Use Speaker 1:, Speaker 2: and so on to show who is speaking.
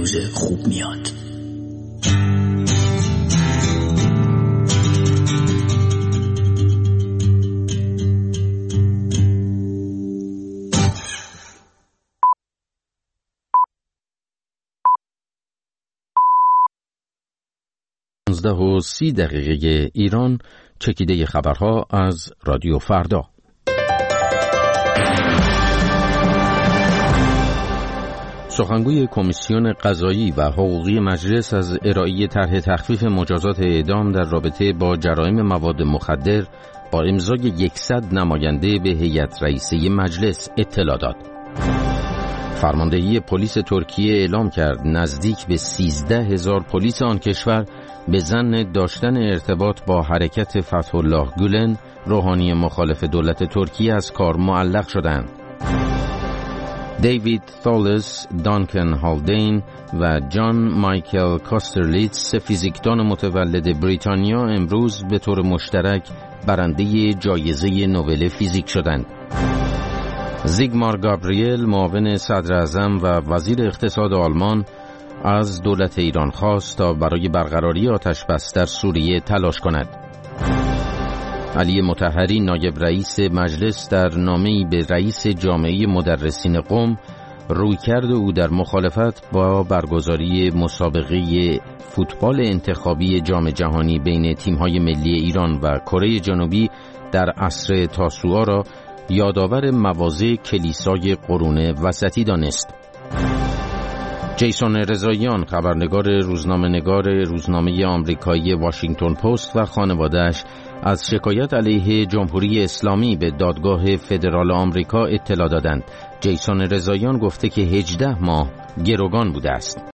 Speaker 1: روز خوب میاد.
Speaker 2: و 30 دقیقه ایران، چکیده خبرها از رادیو فردا. سخنگوی کمیسیون قضایی و حقوقی مجلس از ارائه طرح تخفیف مجازات اعدام در رابطه با جرایم مواد مخدر با امضای 100 نماینده به هیئت رئیسه مجلس اطلاع داد. فرماندهی پلیس ترکیه اعلام کرد نزدیک به 13,000 پلیس آن کشور به ظن داشتن ارتباط با حرکت فتح الله گولن، روحانی مخالف دولت ترکیه، از کار معلق شدند. دیوید تالس، دانکن هالدین و جان مایکل کاسترلیتس، فیزیکدان متولد بریتانیا، امروز به طور مشترک برنده جایزه نوبل فیزیک شدند. زیگمار گابریل، معاون صدر اعظم و وزیر اقتصاد آلمان، از دولت ایران خواست تا برای برقراری آتش‌بس در سوریه تلاش کند. علی مطهری، نایب رئیس مجلس، در نامه‌ای به رئیس جامعه مدرسین قم رویکرد او در مخالفت با برگزاری مسابقه فوتبال انتخابی جام جهانی بین تیم‌های ملی ایران و کره جنوبی در عصر تاسوعا را یادآور مواضع کلیسای قرون وسطی دانست. جیسون رضاییان، خبرنگار روزنامه آمریکایی واشنگتن پست، و خانواده‌اش از شکایت علیه جمهوری اسلامی به دادگاه فدرال آمریکا اطلاع دادند. جیسون رضاییان گفته که 18 ماه گروگان بوده است.